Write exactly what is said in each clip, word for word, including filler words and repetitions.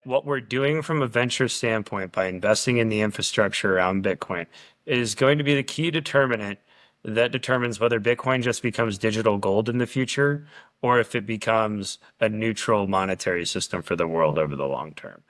what we're doing from a venture standpoint by investing in the infrastructure around Bitcoin is going to be the key determinant that determines whether Bitcoin just becomes digital gold in the future or if it becomes a neutral monetary system for the world over the long term.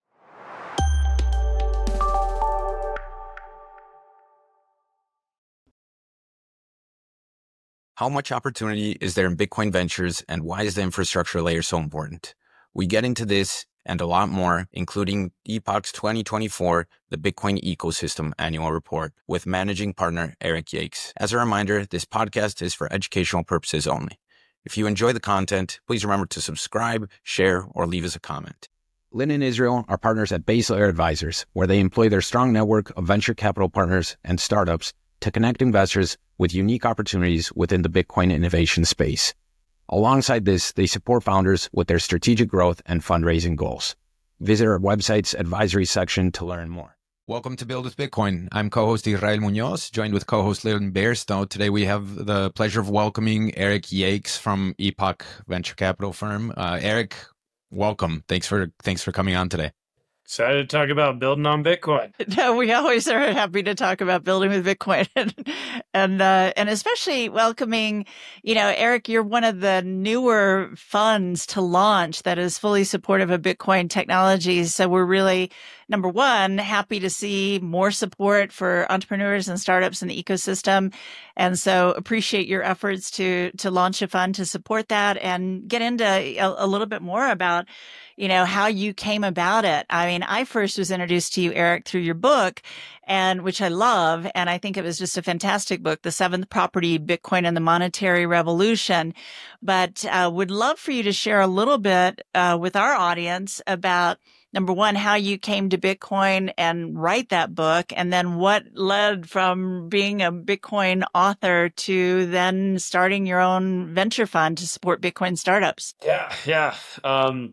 How much opportunity is there in Bitcoin ventures, and why is the infrastructure layer so important? We get into this and a lot more, including Epoch's twenty twenty-four, the Bitcoin Ecosystem Annual Report, with managing partner Eric Yakes. As a reminder, this podcast is for educational purposes only. If you enjoy the content, please remember to subscribe, share, or leave us a comment. Lynn and Israel are partners at Base Layer Advisors, where they employ their strong network of venture capital partners and startups to connect investors with unique opportunities within the Bitcoin innovation space. Alongside this, they support founders with their strategic growth and fundraising goals. Visit our website's advisory section to learn more. Welcome to Build with Bitcoin. I'm co-host Israel Munoz, joined with co-host Lynn Bairstow. Today we have the pleasure of welcoming Eric Yakes from Epoch Venture Capital Firm. Uh, Eric, welcome. Thanks for thanks for coming on today. Excited to talk about building on Bitcoin. No, we always are happy to talk about building with Bitcoin, and and, uh, and especially welcoming, you know, Eric, you're one of the newer funds to launch that is fully supportive of Bitcoin technologies. So we're really, number one, happy to see more support for entrepreneurs and startups in the ecosystem. And so appreciate your efforts to to launch a fund to support that and get into a, a little bit more about, you know, how you came about it. I mean, I first was introduced to you, Eric, through your book, and which I love. And I think it was just a fantastic book, The Seventh Property, Bitcoin and the Monetary Revolution. But uh, would love for you to share a little bit uh, with our audience about, number one, how you came to Bitcoin and write that book, and then what led from being a Bitcoin author to then starting your own venture fund to support Bitcoin startups. Yeah, yeah. Um,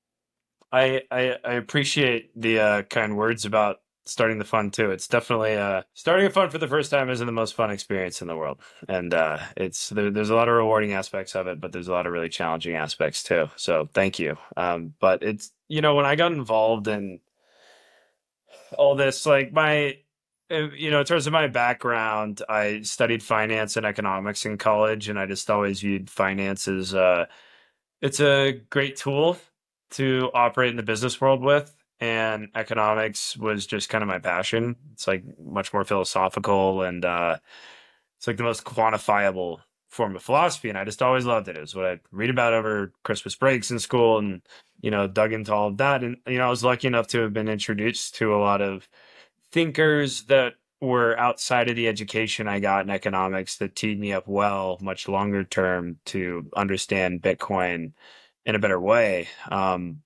I, I I appreciate the uh, kind words about starting the fund too. It's definitely uh, starting a fund for the first time isn't the most fun experience in the world, and uh, it's there, there's a lot of rewarding aspects of it, but there's a lot of really challenging aspects too. So thank you. Um, but it's you know when I got involved in all this, like my you know in terms of my background, I studied finance and economics in college, and I just always viewed finance as uh, it's a great tool to operate in the business world with, and economics was just kind of my passion. It's like much more philosophical, and uh, it's like the most quantifiable form of philosophy, and I just always loved it. It was what I'd read about over Christmas breaks in school, and you know dug into all of that. And you know I was lucky enough to have been introduced to a lot of thinkers that were outside of the education I got in economics that teed me up well, much longer term, to understand Bitcoin in a better way. Um,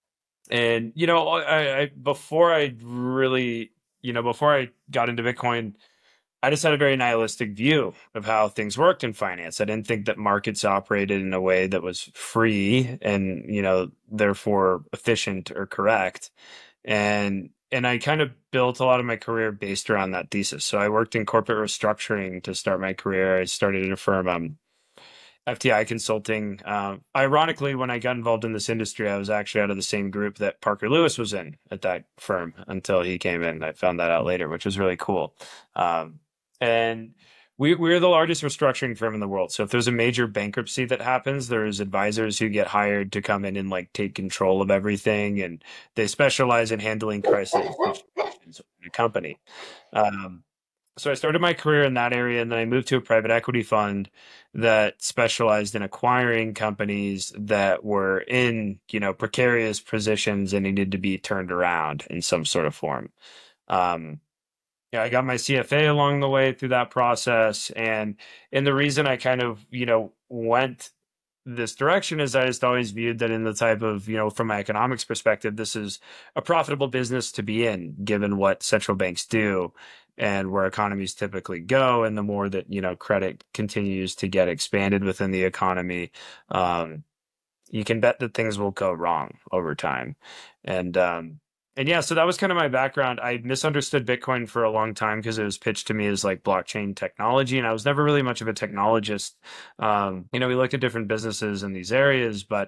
and, you know, I, I, before I really, you know, before I got into Bitcoin, I just had a very nihilistic view of how things worked in finance. I didn't think that markets operated in a way that was free and, you know, therefore efficient or correct. And, and I kind of built a lot of my career based around that thesis. So I worked in corporate restructuring to start my career. I started at a firm, um, F T I Consulting. Um, ironically, when I got involved in this industry, I was actually out of the same group that Parker Lewis was in at that firm until he came in. I found that out later, which was really cool. Um, and we, we're the largest restructuring firm in the world. So if there's a major bankruptcy that happens, there's advisors who get hired to come in and like take control of everything. And they specialize in handling crisis situations in a company. Um, So I started my career in that area, and then I moved to a private equity fund that specialized in acquiring companies that were in, you know, precarious positions and needed to be turned around in some sort of form. Um, yeah, I got my C F A along the way through that process, and and the reason I kind of, you know, went this direction is I just always viewed that in the type of, you know, from my economics perspective, this is a profitable business to be in, given what central banks do and where economies typically go. And the more that, you know, credit continues to get expanded within the economy, um, you can bet that things will go wrong over time. And, um, and yeah, so that was kind of my background. I misunderstood Bitcoin for a long time because it was pitched to me as like blockchain technology, and I was never really much of a technologist. Um, you know, we looked at different businesses in these areas, but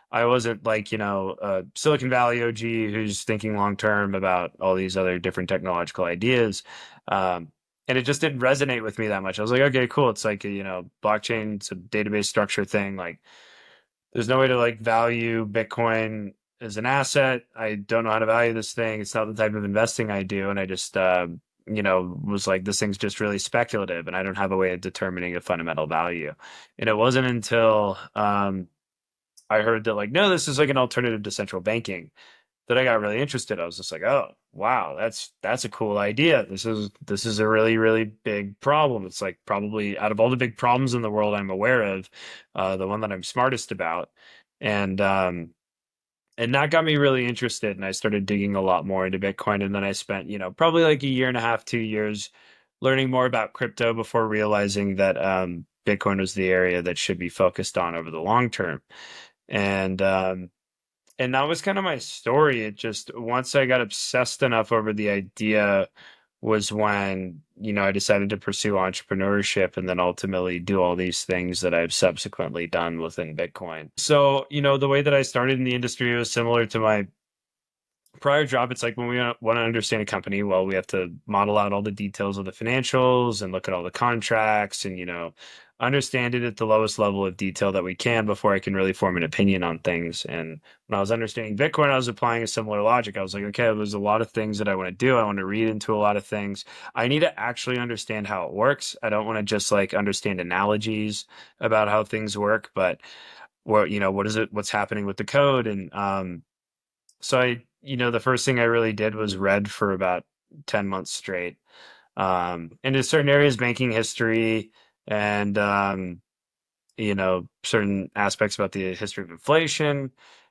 I wasn't like, you know, a Silicon Valley O G who's thinking long term about all these other different technological ideas. Um, and it just didn't resonate with me that much. I was like, okay, cool. It's like, you know, blockchain, it's a database structure thing. Like, there's no way to like value Bitcoin as an asset. I don't know how to value this thing. It's not the type of investing I do. And I just, uh, you know, was like, this thing's just really speculative and I don't have a way of determining a fundamental value. And it wasn't until um, I heard that like, no, this is like an alternative to central banking that I got really interested. I was just like, oh, wow, that's that's a cool idea. This is this is a really, really big problem. It's like probably out of all the big problems in the world I'm aware of, uh, the one that I'm smartest about. And um, and that got me really interested. And I started digging a lot more into Bitcoin. And then I spent, you know, probably like a year and a half, two years learning more about crypto before realizing that um, Bitcoin was the area that should be focused on over the long term. And um, and that was kind of my story. It just, once I got obsessed enough over the idea was when, you know, I decided to pursue entrepreneurship and then ultimately do all these things that I've subsequently done within Bitcoin. So, you know, the way that I started in the industry was similar to my prior job. It's like when we want to understand a company, well, we have to model out all the details of the financials and look at all the contracts and, you know, understand it at the lowest level of detail that we can before I can really form an opinion on things. And when I was understanding Bitcoin, I was applying a similar logic. I was like, okay, there's a lot of things that I want to do. I want to read into a lot of things. I need to actually understand how it works. I don't want to just like understand analogies about how things work, but what, you know, what is it, what's happening with the code? And um, so I, you know, the first thing I really did was read for about ten months straight. Um, and in certain areas, banking history, and um, you know, certain aspects about the history of inflation,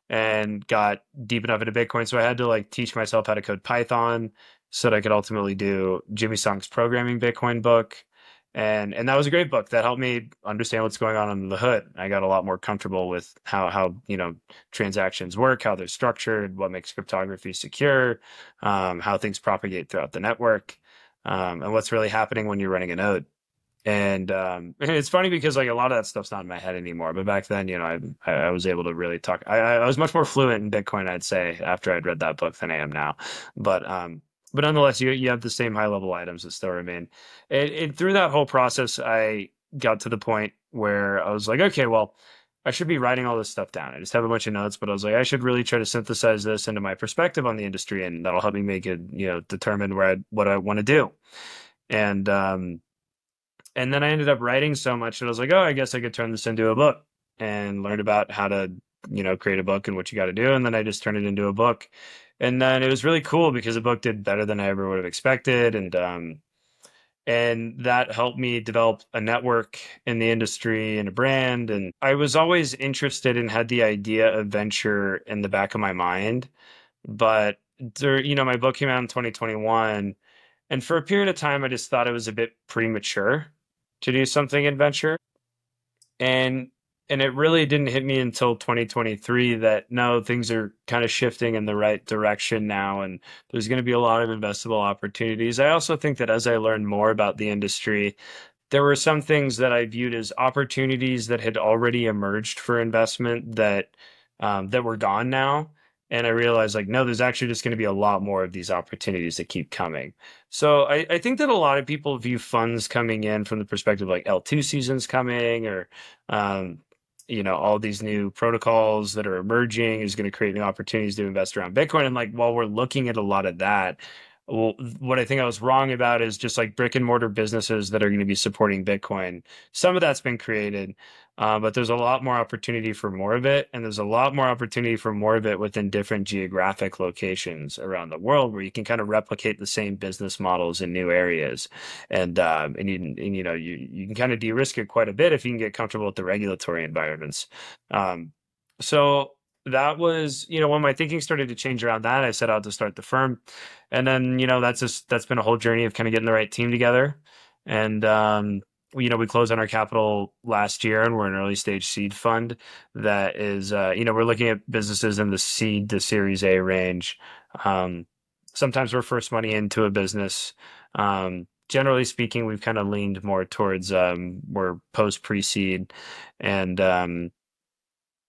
and got deep enough into Bitcoin. So I had to like teach myself how to code Python so that I could ultimately do Jimmy Song's Programming Bitcoin book. And and that was a great book that helped me understand what's going on under the hood. I got a lot more comfortable with how how you know transactions work, how they're structured, what makes cryptography secure, um, how things propagate throughout the network, um, and what's really happening when you're running a node. And um, it's funny because like a lot of that stuff's not in my head anymore. But back then, you know, I I was able to really talk. I, I was much more fluent in Bitcoin, I'd say, after I'd read that book than I am now. But um, but nonetheless, you you have the same high level items that still remain. And, and through that whole process, I got to the point where I was like, okay, well, I should be writing all this stuff down. I just have a bunch of notes, but I was like, I should really try to synthesize this into my perspective on the industry, and that'll help me make it, you know, determine where I, what I want to do. And um, and then I ended up writing so much that I was like, oh, I guess I could turn this into a book, and learned about how to, you know, create a book and what you got to do. And then I just turned it into a book. And then it was really cool because the book did better than I ever would have expected. And, um, and that helped me develop a network in the industry and a brand. And I was always interested and had the idea of venture in the back of my mind. But there, you know, my book came out in twenty twenty-one. And for a period of time, I just thought it was a bit premature to do something in venture. And and it really didn't hit me until twenty twenty-three that no, things are kind of shifting in the right direction now, and there's going to be a lot of investable opportunities. I also think that as I learned more about the industry, there were some things that I viewed as opportunities that had already emerged for investment that um, that were gone now. And I realized like, no, there's actually just going to be a lot more of these opportunities that keep coming. So I, I think that a lot of people view funds coming in from the perspective of like L two seasons coming, or, um, you know, all these new protocols that are emerging is going to create new opportunities to invest around Bitcoin. And like, while we're looking at a lot of that, well, what I think I was wrong about is just like brick and mortar businesses that are going to be supporting Bitcoin. Some of that's been created, uh, but there's a lot more opportunity for more of it. And there's a lot more opportunity for more of it within different geographic locations around the world where you can kind of replicate the same business models in new areas. And, um, and, you, and, you know, you, you can kind of de-risk it quite a bit if you can get comfortable with the regulatory environments. Um, so that was, you know, when my thinking started to change around that, I set out to start the firm. And then, you know, that's just, that's been a whole journey of kind of getting the right team together. And, um, you know, we closed on our capital last year, and we're an early stage seed fund that is, uh, you know, we're looking at businesses in the seed to series A range. Um, sometimes we're first money into a business. Um, generally speaking, we've kind of leaned more towards, um, we're post pre-seed, and, um,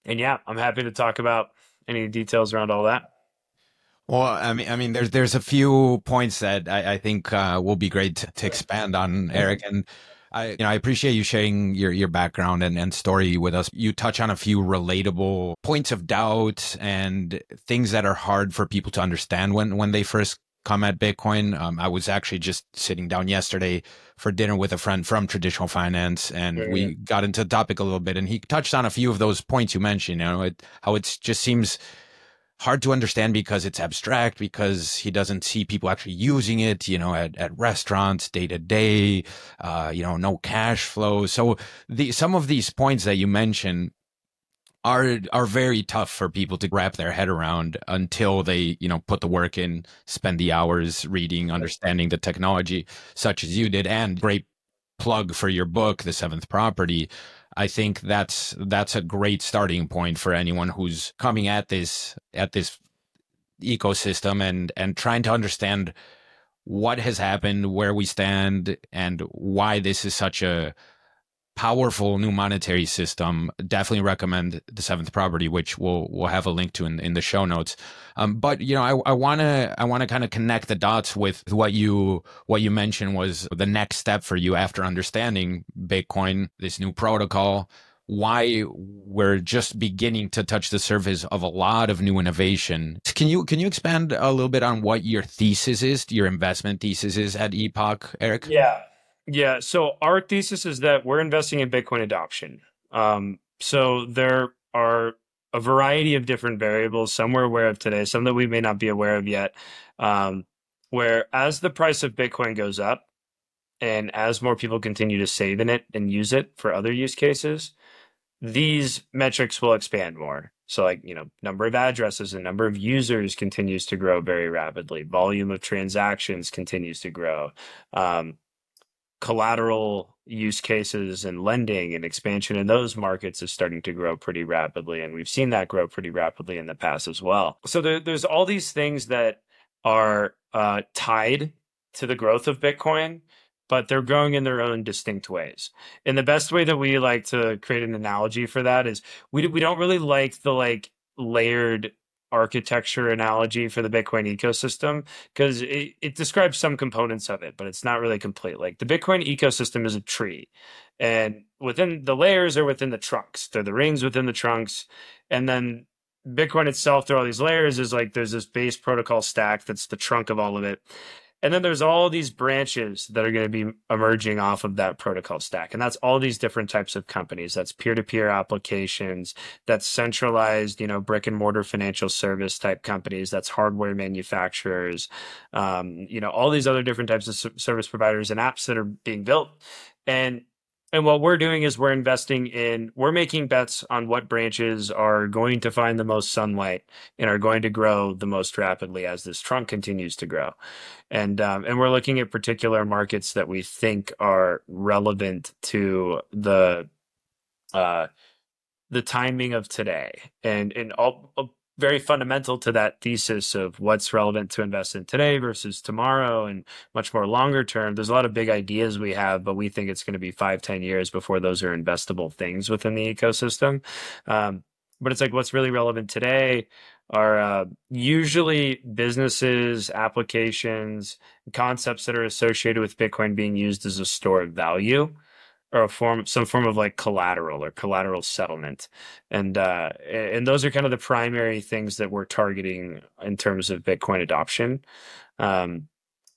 and yeah, I'm happy to talk about any details around all that. Well, I mean, I mean, there's there's a few points that I, I think uh, will be great to, to expand on, Eric. And I, you know, I appreciate you sharing your your background and, and story with us. You touch on a few relatable points of doubt and things that are hard for people to understand when when they first come at Bitcoin. Um, I was actually just sitting down yesterday for dinner with a friend from traditional finance, and mm-hmm. we got into the topic a little bit, and he touched on a few of those points you mentioned. You know, it, how it just seems hard to understand because it's abstract, because he doesn't see people actually using it, you know, at, at restaurants day to day, uh, you know, no cash flow. So the, some of these points that you mentioned are, are very tough for people to wrap their head around until they, you know, put the work in, spend the hours reading, understanding the technology such as you did. And great plug for your book, The Seventh Property. I think that's that's a great starting point for anyone who's coming at this at this ecosystem and and trying to understand what has happened, where we stand, and why this is such a powerful new monetary system. Definitely recommend The Seventh Property, which we'll we'll have a link to in, in the show notes. Um, but you know, I, I wanna I wanna kind of connect the dots with what you what you mentioned was the next step for you after understanding Bitcoin, this new protocol. Why we're just beginning to touch the surface of a lot of new innovation. Can you can you expand a little bit on what your thesis is, your investment thesis is at Epoch, Eric? Yeah. Yeah. So our thesis is that we're investing in Bitcoin adoption. Um, so there are a variety of different variables, some we're aware of today, some that we may not be aware of yet, um, where as the price of Bitcoin goes up and as more people continue to save in it and use it for other use cases, these metrics will expand more. So like, you know, number of addresses and number of users continues to grow very rapidly. Volume of transactions continues to grow. Um, collateral use cases and lending and expansion in those markets is starting to grow pretty rapidly. And we've seen that grow pretty rapidly in the past as well. So there, there's all these things that are uh, tied to the growth of Bitcoin, but they're growing in their own distinct ways. And the best way that we like to create an analogy for that is we we don't really like the like layered architecture analogy for the Bitcoin ecosystem because it, it describes some components of it, but it's not really complete. Like the Bitcoin ecosystem is a tree, and within the layers are within the trunks. They're the rings within the trunks. And then Bitcoin itself, through all these layers, is like there's this base protocol stack that's the trunk of all of it. And then there's all these branches that are going to be emerging off of that protocol stack. And that's all these different types of companies. That's peer-to-peer applications, that's centralized, you know, brick and mortar financial service type companies, that's hardware manufacturers, um, you know, all these other different types of service providers and apps that are being built. And And what we're doing is we're investing in, we're making bets on what branches are going to find the most sunlight and are going to grow the most rapidly as this trunk continues to grow. And um, and we're looking at particular markets that we think are relevant to the uh, the timing of today. And and all very fundamental to that thesis of what's relevant to invest in today versus tomorrow and much more longer term. There's a lot of big ideas we have, but we think it's going to be five, ten years before those are investable things within the ecosystem. Um, but it's like what's really relevant today are uh, usually businesses, applications, concepts that are associated with Bitcoin being used as a store of value, or a form, some form of like collateral or collateral settlement. And, uh, and those are kind of the primary things that we're targeting in terms of Bitcoin adoption. Um,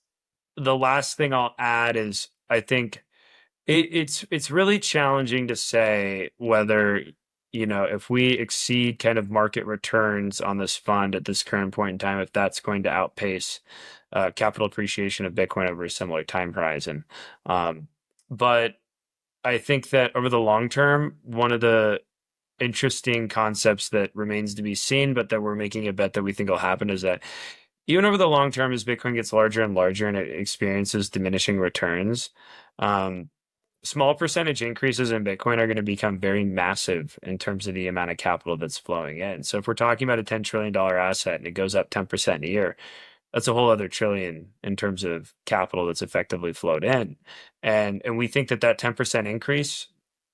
the last thing I'll add is I think it, it's, it's really challenging to say whether, you know, if we exceed kind of market returns on this fund at this current point in time, if that's going to outpace uh, capital appreciation of Bitcoin over a similar time horizon. Um, but I think that over the long term, one of the interesting concepts that remains to be seen, but that we're making a bet that we think will happen, is that even over the long term, as Bitcoin gets larger and larger and it experiences diminishing returns, um, small percentage increases in Bitcoin are going to become very massive in terms of the amount of capital that's flowing in. So if we're talking about a ten trillion dollars asset and it goes up ten percent a year, that's a whole other trillion in terms of capital that's effectively flowed in. And and we think that that ten percent increase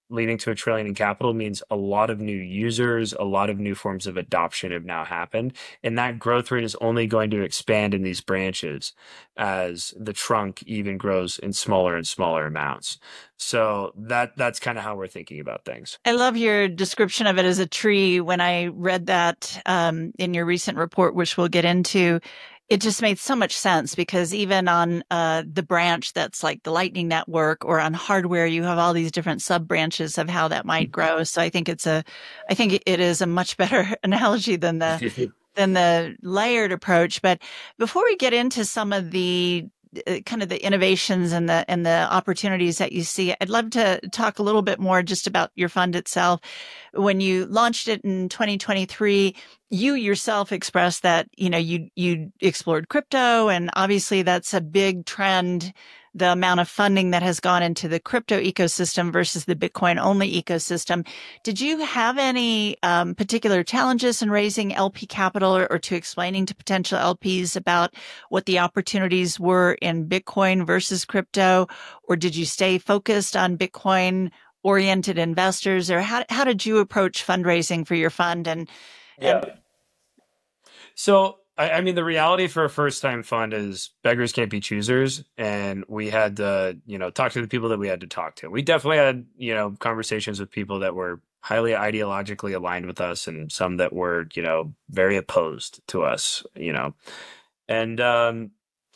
leading to a trillion in capital means a lot of new users, a lot of new forms of adoption have now happened. And that growth rate is only going to expand in these branches as the trunk even grows in smaller and smaller amounts. So that that's kind of how we're thinking about things. I love your description of it as a tree. When I read that um, in your recent report, which we'll get into, it just made so much sense, because even on uh, the branch that's like the Lightning Network, or on hardware, you have all these different sub branches of how that might grow. So I think it's a, I think it is a much better analogy than the than the layered approach. But before we get into some of the uh, kind of the innovations and the and the opportunities that you see, I'd love to talk a little bit more just about your fund itself. When you launched it in twenty twenty-three, you yourself expressed that, you know, you you explored crypto, and obviously that's a big trend, the amount of funding that has gone into the crypto ecosystem versus the Bitcoin only ecosystem. Did you have any um, particular challenges in raising L P capital, or, or to explaining to potential L Ps about what the opportunities were in Bitcoin versus crypto? Or did you stay focused on Bitcoin oriented investors? Or how how did you approach fundraising for your fund? And Yeah. So, I, I mean, the reality for a first time fund is beggars can't be choosers. And we had to, you know, talk to the people that we had to talk to. We definitely had, you know, conversations with people that were highly ideologically aligned with us, and some that were, you know, very opposed to us, you know. And um,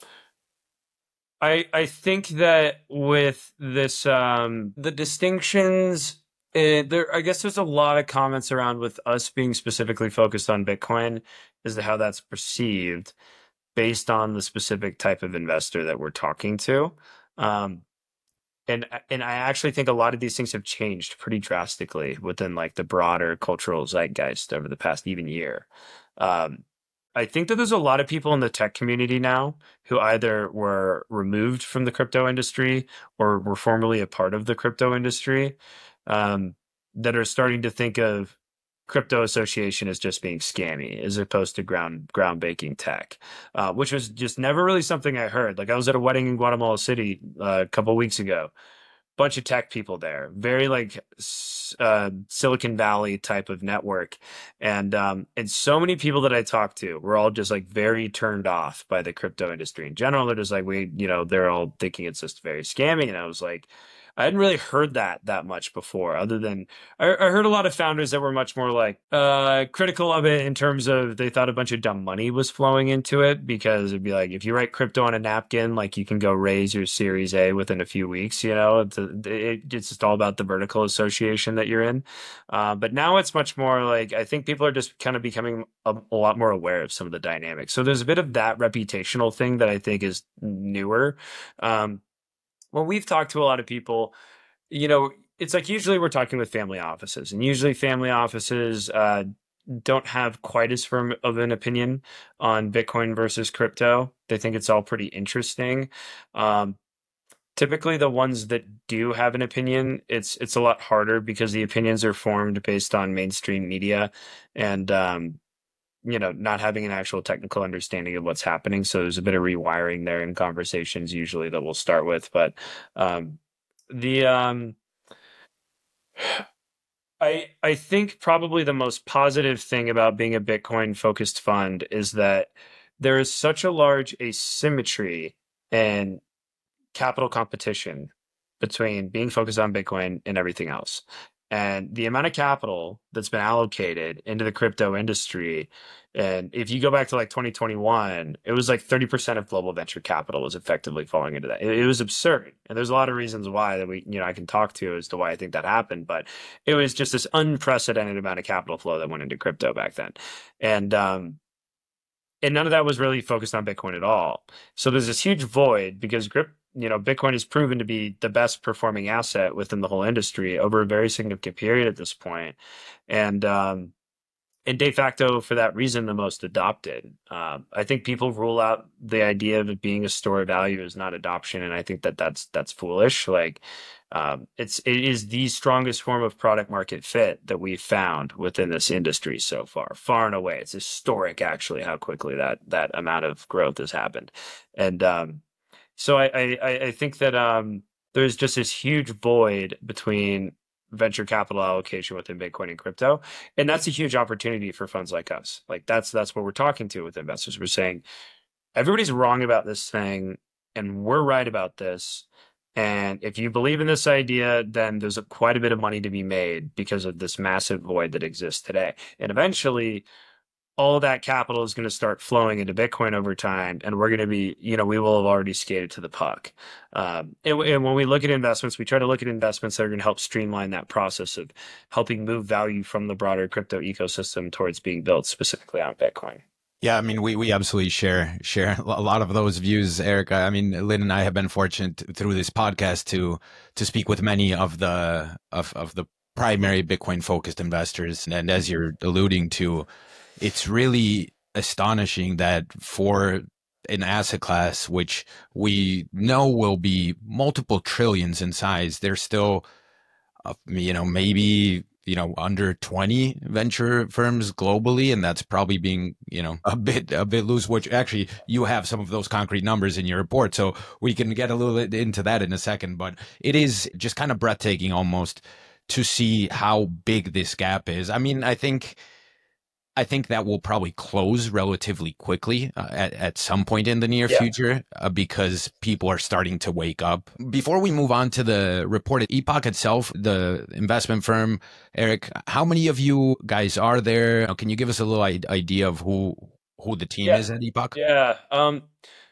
I I think that with this, um, the distinctions, it, there, I guess there's a lot of comments around with us being specifically focused on Bitcoin as to how that's perceived based on the specific type of investor that we're talking to. Um, and and I actually think a lot of these things have changed pretty drastically within like the broader cultural zeitgeist over the past even year. Um, I think that there's a lot of people in the tech community now who either were removed from the crypto industry or were formerly a part of the crypto industry, um, that are starting to think of crypto association as just being scammy as opposed to ground groundbreaking tech, uh, which was just never really something I heard. Like I was at a wedding in Guatemala City uh, a couple weeks ago, bunch of tech people there, very like uh, Silicon Valley type of network, and um, and so many people that I talked to were all just like very turned off by the crypto industry in general. They're just like, we, you know, they're all thinking it's just very scammy, and I was like, I hadn't really heard that that much before, other than I, I heard a lot of founders that were much more like uh, critical of it in terms of they thought a bunch of dumb money was flowing into it, because it'd be like, if you write crypto on a napkin, like you can go raise your Series A within a few weeks, you know, it's, a, it, it's just all about the vertical association that you're in. Uh, but now it's much more like, I think people are just kind of becoming a, a lot more aware of some of the dynamics. So there's a bit of that reputational thing that I think is newer. Um, When we've talked to a lot of people, you know, it's like usually we're talking with family offices, and usually family offices uh, don't have quite as firm of an opinion on Bitcoin versus crypto. They think it's all pretty interesting. Um, typically, the ones that do have an opinion, it's it's a lot harder because the opinions are formed based on mainstream media and um, you know, not having an actual technical understanding of what's happening. So there's a bit of rewiring there in conversations usually that we'll start with. But um, the um, I I think probably the most positive thing about being a Bitcoin focused fund is that there is such a large asymmetry and capital competition between being focused on Bitcoin and everything else. And the amount of capital that's been allocated into the crypto industry, and if you go back to like twenty twenty-one, it was like thirty percent of global venture capital was effectively falling into that. It, it was absurd. And there's a lot of reasons why that we, you know, I can talk to as to why I think that happened, but it was just this unprecedented amount of capital flow that went into crypto back then. And, um, and none of that was really focused on Bitcoin at all. So there's this huge void because crypto, you know, Bitcoin has proven to be the best performing asset within the whole industry over a very significant period at this point. And, um, and de facto, for that reason, the most adopted. Um, I think people rule out the idea of it being a store of value as not adoption. And I think that that's, that's foolish. Like, um, it's, it is the strongest form of product market fit that we've found within this industry so far, far and away. It's historic, actually, how quickly that, that amount of growth has happened. And, um, So I, I, I think that um, there's just this huge void between venture capital allocation within Bitcoin and crypto. And that's a huge opportunity for funds like us. Like that's that's what we're talking to with investors. We're saying everybody's wrong about this thing and we're right about this. And if you believe in this idea, then there's a, quite a bit of money to be made because of this massive void that exists today. And eventually, all that capital is going to start flowing into Bitcoin over time. And we're going to be, you know, we will have already skated to the puck. Um, and, and when we look at investments, we try to look at investments that are going to help streamline that process of helping move value from the broader crypto ecosystem towards being built specifically on Bitcoin. Yeah, I mean, we, we absolutely share share a lot of those views, Eric. I mean, Lynn and I have been fortunate through this podcast to to speak with many of the of, of the primary Bitcoin focused investors. And as you're alluding to, it's really astonishing that for an asset class which we know will be multiple trillions in size, there's still, uh, you know, maybe you know, under twenty venture firms globally. And that's probably being, you know, a bit, a bit loose, which actually you have some of those concrete numbers in your report. So we can get a little bit into that in a second, but it is just kind of breathtaking almost to see how big this gap is. I mean, I think, I think that will probably close relatively quickly uh, at, at some point in the near yeah. future uh, because people are starting to wake up. Before we move on to the report at Epoch itself, the investment firm, Eric, how many of you guys are there? Can you give us a little idea of who who the team yeah. is at Epoch? Yeah. Um,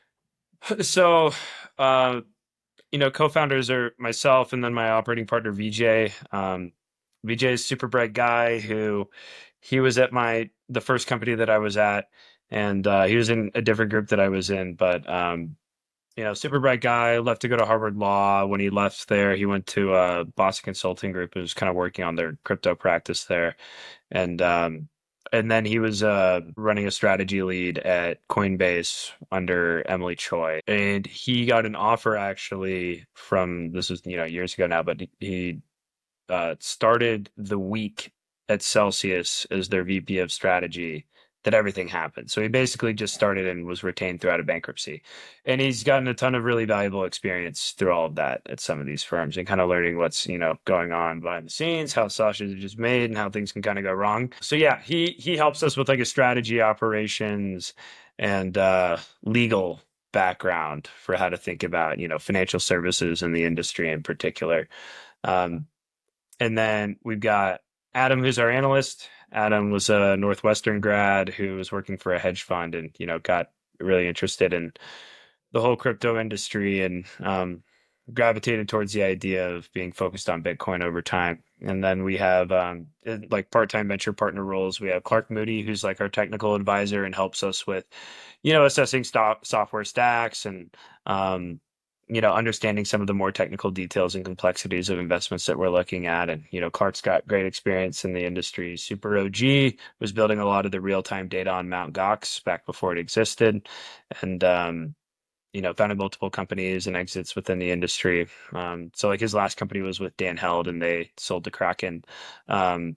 so, uh, you know, co-founders are myself and then my operating partner, Vijay. Um, Vijay is a super bright guy who he was at my the first company that I was at, and uh, he was in a different group that I was in. But um, you know, super bright guy, left to go to Harvard Law. When he left there, he went to a Boston Consulting Group and was kind of working on their crypto practice there, and um, and then he was uh, running a strategy lead at Coinbase under Emily Choi, and he got an offer actually from this is you know years ago now, but he, he uh, started the week at Celsius as their V P of strategy that everything happened. So he basically just started and was retained throughout a bankruptcy. And he's gotten a ton of really valuable experience through all of that at some of these firms and kind of learning what's, you know, going on behind the scenes, how sausage is made and how things can kind of go wrong. So yeah, he he helps us with like a strategy, operations, and uh, legal background for how to think about, you know, financial services and the industry in particular. Um, and then we've got Adam, who's our analyst. Adam was a Northwestern grad who was working for a hedge fund and, you know, got really interested in the whole crypto industry and um, gravitated towards the idea of being focused on Bitcoin over time. And then we have um, like part-time venture partner roles. We have Clark Moody, who's like our technical advisor and helps us with, you know, assessing stop software stacks and, um, you know, understanding some of the more technical details and complexities of investments that we're looking at. And, you know, Clark's got great experience in the industry. Super O G was building a lot of the real-time data on Mount Gox back before it existed. And, um, you know, founded multiple companies and exits within the industry. Um, so like his last company was with Dan Held and they sold to Kraken. Um,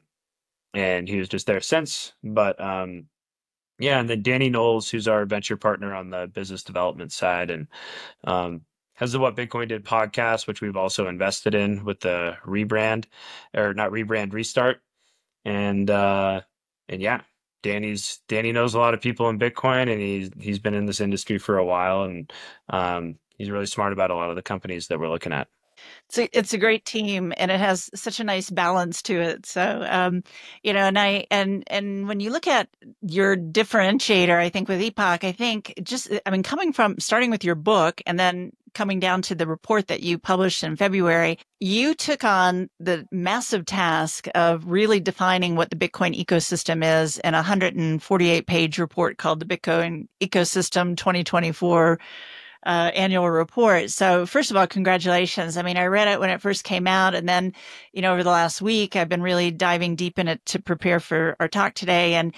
and he was just there since, but, um, yeah. And then Danny Knowles, who's our venture partner on the business development side and, um, has the What Bitcoin Did podcast, which we've also invested in with the rebrand or not rebrand restart. And, uh, and yeah, Danny's, Danny knows a lot of people in Bitcoin and he's, he's been in this industry for a while and, um, he's really smart about a lot of the companies that we're looking at. It's a, it's a great team and it has such a nice balance to it. So, um, you know, and I, and, and when you look at your differentiator, I think with Epoch, I think just, I mean, coming from starting with your book and then coming down to the report that you published in February, you took on the massive task of really defining what the Bitcoin ecosystem is in a one hundred forty-eight page report called the Bitcoin Ecosystem twenty twenty-four Uh, annual report. So first of all, congratulations. I mean, I read it when it first came out. And then, you know, over the last week, I've been really diving deep in it to prepare for our talk today. And,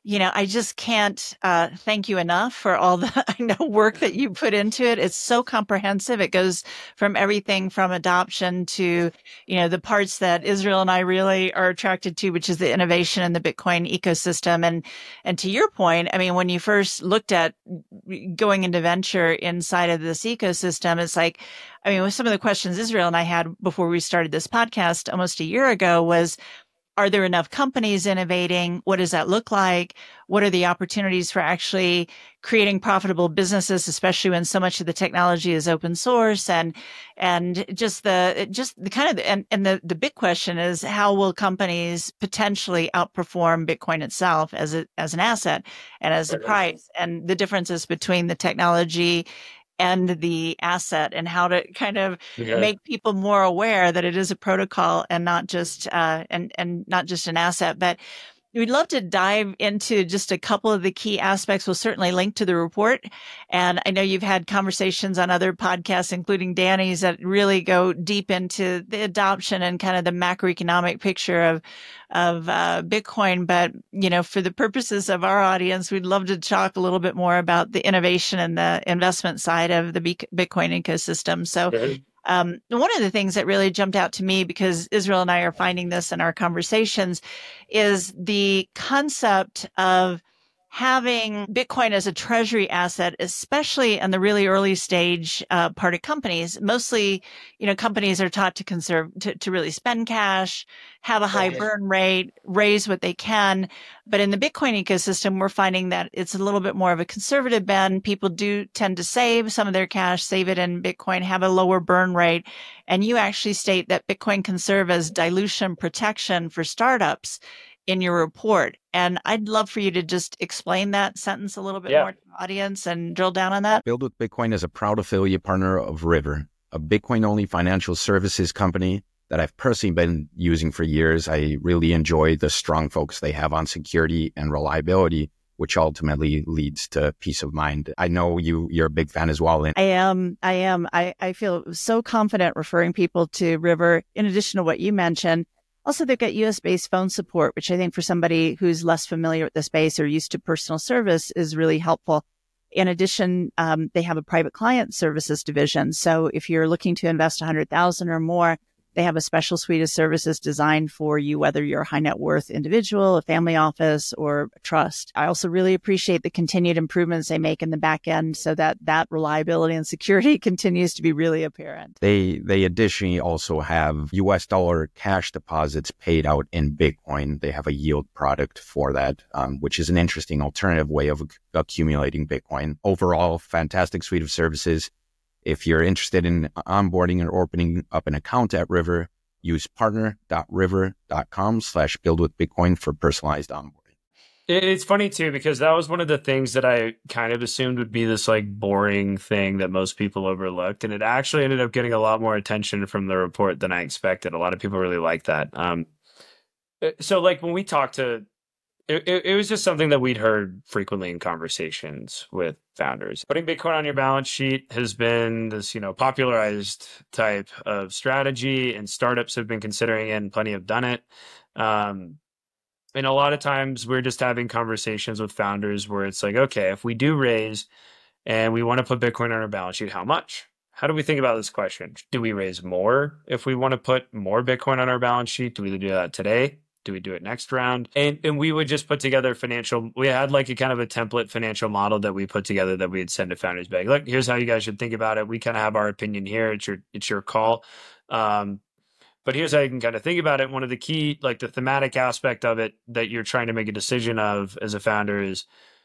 you know, I just can't uh, thank you enough for all the I know work that you put into it. It's so comprehensive. It goes from everything from adoption to, you know, the parts that Israel and I really are attracted to, which is the innovation in the Bitcoin ecosystem. And and to your point, I mean, when you first looked at going into venture inside of this ecosystem, it's like, I mean, with some of the questions Israel and I had before we started this podcast almost a year ago was, are there enough companies innovating? What does that look like? What are the opportunities for actually creating profitable businesses, especially when so much of the technology is open source? And, and just the, just the kind of, and, and the, the big question is, how will companies potentially outperform Bitcoin itself as a, as an asset and as a price, and the differences between the technology and the asset, and how to kind of yeah. make people more aware that it is a protocol and not just uh, and and not just an asset. But we'd love to dive into just a couple of the key aspects. We'll certainly link to the report. And I know you've had conversations on other podcasts, including Danny's, that really go deep into the adoption and kind of the macroeconomic picture of of uh, Bitcoin. But, you know, for the purposes of our audience, we'd love to talk a little bit more about the innovation and the investment side of the Bitcoin ecosystem. So okay. Um, one of the things that really jumped out to me, because Israel and I are finding this in our conversations, is the concept of having Bitcoin as a treasury asset, especially in the really early stage uh, part of companies. Mostly, you know, companies are taught to conserve, to, to really spend cash, have a high burn rate, raise what they can. But in the Bitcoin ecosystem, we're finding that it's a little bit more of a conservative bend. People do tend to save some of their cash, save it in Bitcoin, have a lower burn rate. And you actually state that Bitcoin can serve as dilution protection for startups in your report. And I'd love for you to just explain that sentence a little bit yeah. more to the audience and drill down on that. Build with Bitcoin is a proud affiliate partner of River, a Bitcoin-only financial services company that I've personally been using for years. I really enjoy the strong focus they have on security and reliability, which ultimately leads to peace of mind. I know you, you're a big fan as well. I am. I am. I, I feel so confident referring people to River, in addition to what you mentioned. Also, they've got U S-based phone support, which I think for somebody who's less familiar with the space or used to personal service is really helpful. In addition, um, they have a private client services division. So if you're looking to invest one hundred thousand dollars or more, they have a special suite of services designed for you, whether you're a high net worth individual, a family office, or a trust. I also really appreciate the continued improvements they make in the back end so that that reliability and security continues to be really apparent. They they additionally also have U S dollar cash deposits paid out in Bitcoin. They have a yield product for that, um, which is an interesting alternative way of accumulating Bitcoin. Overall, fantastic suite of services. If you're interested in onboarding or opening up an account at River, use partner.river.com slash build with Bitcoin for personalized onboarding. It's funny too, because that was one of the things that I kind of assumed would be this like boring thing that most people overlooked. And it actually ended up getting a lot more attention from the report than I expected. A lot of people really like that. Um, so like when we talked to It, it, it was just something that we'd heard frequently in conversations with founders. Putting Bitcoin on your balance sheet has been this, you know, popularized type of strategy, and startups have been considering it, and plenty have done it. Um, and a lot of times we're just having conversations with founders where it's like, okay, if we do raise and we want to put Bitcoin on our balance sheet, how much? How do we think about this question? Do we raise more if we want to put more Bitcoin on our balance sheet? Do we do that today? Do we do it next round? And and we would just put together financial, we had like a kind of a template financial model that we put together that we'd send to founders back. Look, here's how you guys should think about it. We kind of have our opinion here. It's your, it's your call. Um, but here's how you can kind of think about it. One of the key, like the thematic aspect of it that you're trying to make a decision of as a founder is,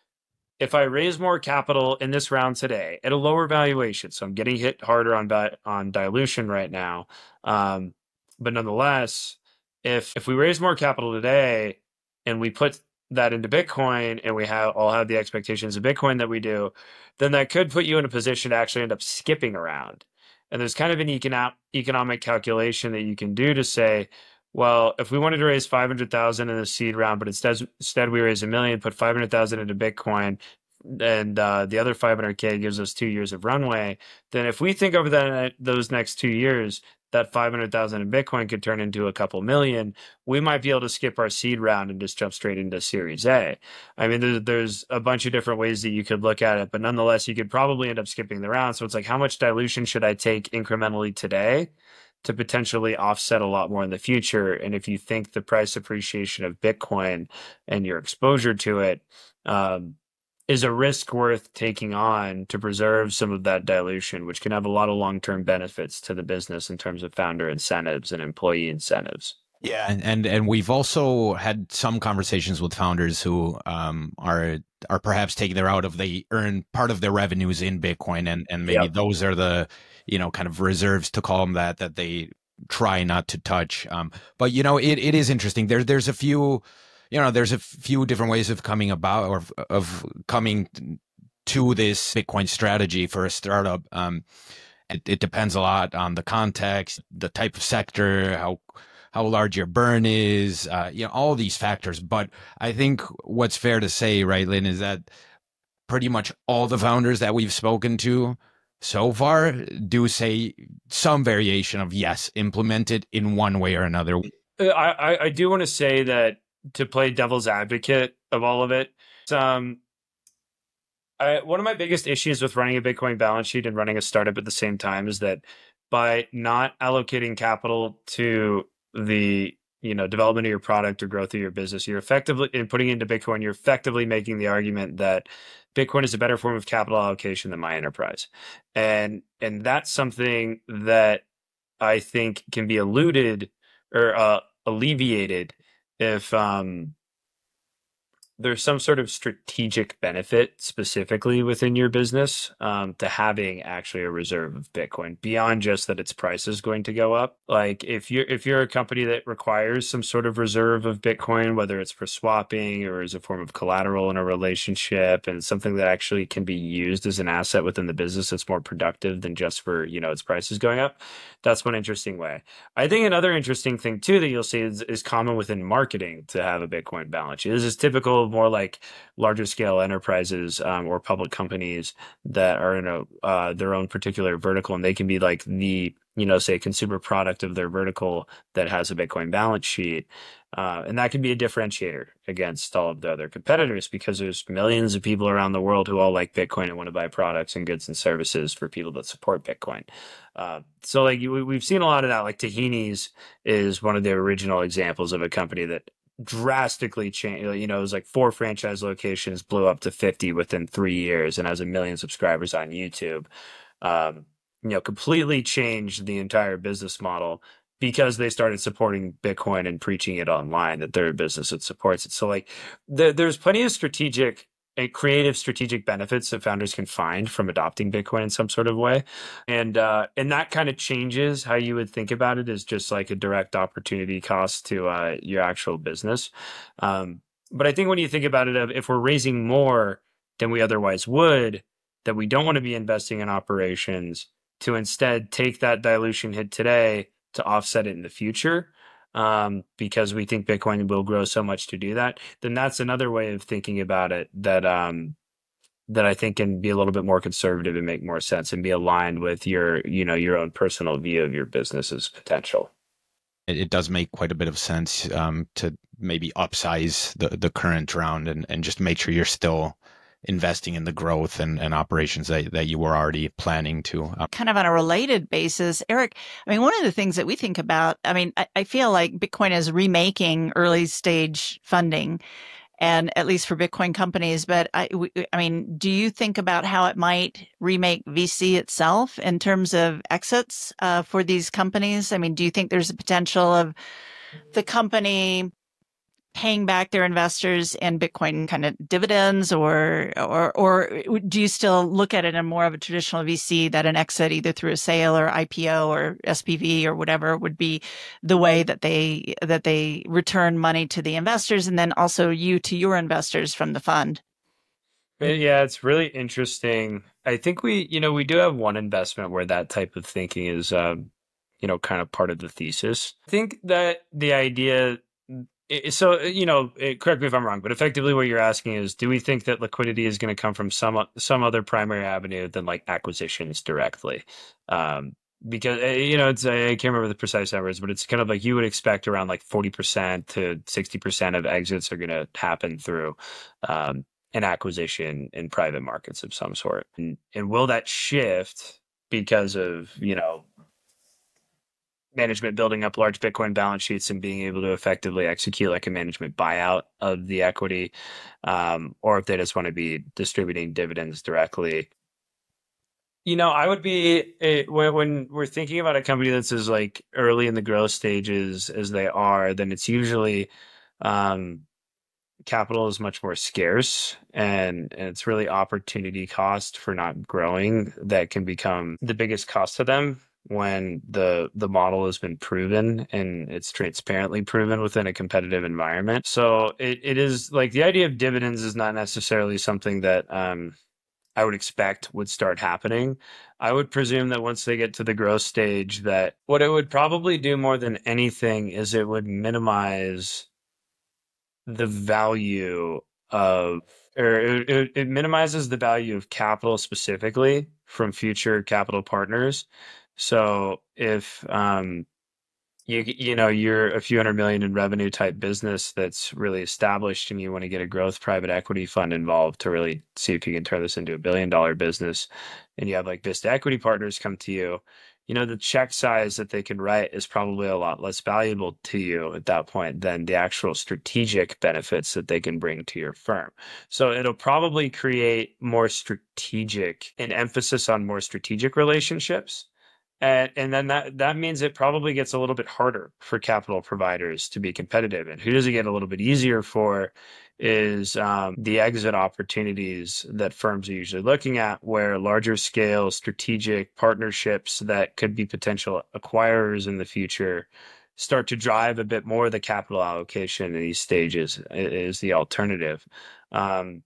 if I raise more capital in this round today at a lower valuation, so I'm getting hit harder on, on dilution right now. Um, but nonetheless, If if we raise more capital today and we put that into Bitcoin and we have all have the expectations of Bitcoin that we do, then that could put you in a position to actually end up skipping around. And there's kind of an economic economic calculation that you can do to say, well, if we wanted to raise five hundred thousand in the seed round, but instead instead we raise a million, put five hundred thousand into Bitcoin, and uh, the other five hundred K gives us two years of runway, then if we think over that those next two years, that five hundred thousand in Bitcoin could turn into a couple million, we might be able to skip our seed round and just jump straight into Series A. I mean, there's, there's a bunch of different ways that you could look at it, but nonetheless, you could probably end up skipping the round. So it's like, how much dilution should I take incrementally today to potentially offset a lot more in the future? And if you think the price appreciation of Bitcoin and your exposure to it um, is a risk worth taking on to preserve some of that dilution, which can have a lot of long-term benefits to the business in terms of founder incentives and employee incentives. Yeah, and and, and we've also had some conversations with founders who um, are are perhaps taking their out of they earn part of their revenues in Bitcoin, and and maybe yep. those are the you know kind of reserves, to call them that, that they try not to touch. Um, but you know it it is interesting. There there's a few. You know, there's a few different ways of coming about or of coming to this Bitcoin strategy for a startup. Um, it, it depends a lot on the context, the type of sector, how how large your burn is, uh, you know, all these factors. But I think what's fair to say, right, Lynn, is that pretty much all the founders that we've spoken to so far do say some variation of yes, implemented in one way or another. I, I, I do want to say that, to play devil's advocate of all of it, um, I, one of my biggest issues with running a Bitcoin balance sheet and running a startup at the same time is that by not allocating capital to the you know development of your product or growth of your business, you're effectively in putting into Bitcoin, you're effectively making the argument that Bitcoin is a better form of capital allocation than my enterprise, and and that's something that I think can be eluded or uh, alleviated if um, there's some sort of strategic benefit specifically within your business um, to having actually a reserve of Bitcoin beyond just that its price is going to go up. Like if you're if you're a company that requires some sort of reserve of Bitcoin, whether it's for swapping or as a form of collateral in a relationship, and something that actually can be used as an asset within the business that's more productive than just for, you know, its prices going up, that's one interesting way. I think another interesting thing too that you'll see is, is common within marketing to have a Bitcoin balance sheet. This is typical of more like larger scale enterprises um, or public companies that are in a uh, their own particular vertical, and they can be like the, you know, say consumer product of their vertical that has a Bitcoin balance sheet. Uh, and that can be a differentiator against all of the other competitors because there's millions of people around the world who all like Bitcoin and want to buy products and goods and services for people that support Bitcoin. Uh, so like we, we've seen a lot of that. Like Tahini's is one of the original examples of a company that drastically changed. You know, it was like four franchise locations, blew up to fifty within three years, and has a million subscribers on YouTube. Um, you know, completely changed the entire business model because they started supporting Bitcoin and preaching it online, that they're a business that supports it. So like there, there's plenty of strategic and creative strategic benefits that founders can find from adopting Bitcoin in some sort of way. And, uh, and that kind of changes how you would think about it as just like a direct opportunity cost to, uh, your actual business. Um, but I think when you think about it, if we're raising more than we otherwise would, that we don't want to be investing in operations to instead take that dilution hit today to offset it in the future, um, because we think Bitcoin will grow so much to do that, then that's another way of thinking about it that um, that I think can be a little bit more conservative and make more sense and be aligned with your, you know, your own personal view of your business's potential. It, it does make quite a bit of sense um, to maybe upsize the, the current round and, and just make sure you're still investing in the growth and, and operations that, that you were already planning to. Um, kind of on a related basis, Eric, I mean, one of the things that we think about, I mean, I, I feel like Bitcoin is remaking early stage funding, and at least for Bitcoin companies. But I, we, I mean, do you think about how it might remake V C itself in terms of exits uh, for these companies? I mean, do you think there's a potential of the company paying back their investors in Bitcoin kind of dividends, or, or, or do you still look at it in more of a traditional V C that an exit either through a sale or I P O or S P V or whatever would be the way that they, that they return money to the investors, and then also you to your investors from the fund? Yeah, it's really interesting. I think we, you know, we do have one investment where that type of thinking is, um, you know, kind of part of the thesis. I think that the idea it, so, you know, it, correct me if I'm wrong, but effectively what you're asking is, do we think that liquidity is going to come from some some other primary avenue than like acquisitions directly? Um, because, uh, you know, it's, I can't remember the precise numbers, but it's kind of like you would expect around like forty percent to sixty percent of exits are going to happen through um, an acquisition in private markets of some sort. And, and will that shift because of, you know, management building up large Bitcoin balance sheets and being able to effectively execute like a management buyout of the equity, um, or if they just want to be distributing dividends directly? You know, I would be eh, when, when we're thinking about a company that's as like early in the growth stages as they are, then it's usually um, capital is much more scarce, and, and it's really opportunity cost for not growing that can become the biggest cost to them when the the model has been proven and it's transparently proven within a competitive environment. So it, it is like the idea of dividends is not necessarily something that um, I would expect would start happening. I would presume that once they get to the growth stage, that what it would probably do more than anything is it would minimize the value of, or it, it, it minimizes the value of capital specifically from future capital partners. So if um, you you know you're a few hundred million in revenue type business that's really established, and you want to get a growth private equity fund involved to really see if you can turn this into a billion dollar business, and you have like Vista Equity Partners come to you, you know the check size that they can write is probably a lot less valuable to you at that point than the actual strategic benefits that they can bring to your firm. So it'll probably create more strategic, an emphasis on more strategic relationships. And, and then that, that means it probably gets a little bit harder for capital providers to be competitive. And who does it get a little bit easier for is um, the exit opportunities that firms are usually looking at, where larger scale strategic partnerships that could be potential acquirers in the future start to drive a bit more of the capital allocation in these stages is the alternative. Um,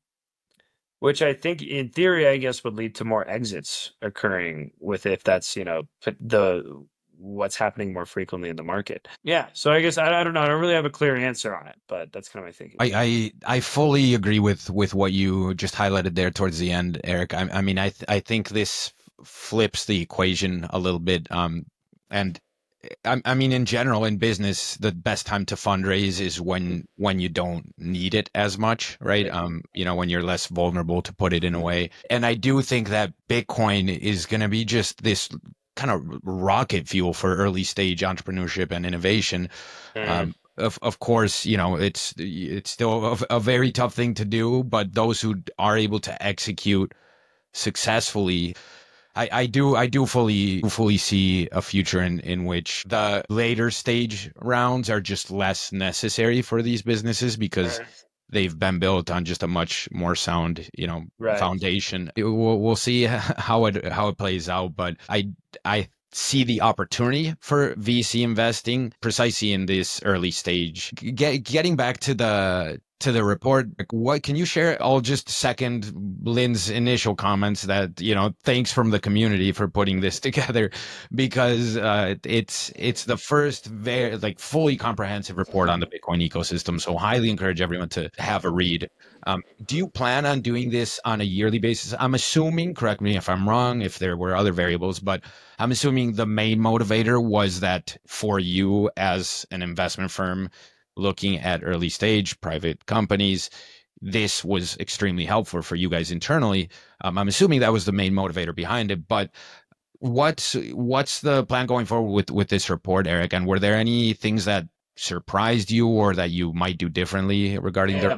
which I think in theory, I guess, would lead to more exits occurring with, if that's, you know, the what's happening more frequently in the market. Yeah. So I guess I, I don't know. I don't really have a clear answer on it, but that's kind of my thinking. I, I, I fully agree with, with what you just highlighted there towards the end, Eric. I, I mean, I, th- I think this flips the equation a little bit. Um, and I, I mean, in general, in business, the best time to fundraise is when when you don't need it as much, right? Um, you know, when you're less vulnerable, to put it in a way. And I do think that Bitcoin is going to be just this kind of rocket fuel for early stage entrepreneurship and innovation. Mm. Um, of of course, you know, it's it's still a, a very tough thing to do, but those who are able to execute successfully, I, I do I do fully fully see a future in, in which the later stage rounds are just less necessary for these businesses because right. they've been built on just a much more sound, you know, right. foundation. It, we'll, we'll see how it how it plays out, but I I see the opportunity for V C investing precisely in this early stage. Get, getting back to the to the report, what can you share? I'll just second Lynn's initial comments that, you know, thanks from the community for putting this together, because uh, it's it's the first very like fully comprehensive report on the Bitcoin ecosystem. So highly encourage everyone to have a read. Um, do you plan on doing this on a yearly basis? I'm assuming, correct me if I'm wrong, if there were other variables, but I'm assuming the main motivator was that for you as an investment firm looking at early stage private companies, this was extremely helpful for you guys internally. Um, I'm assuming that was the main motivator behind it, but what's what's the plan going forward with, with this report, Eric? And were there any things that surprised you or that you might do differently regarding yeah. the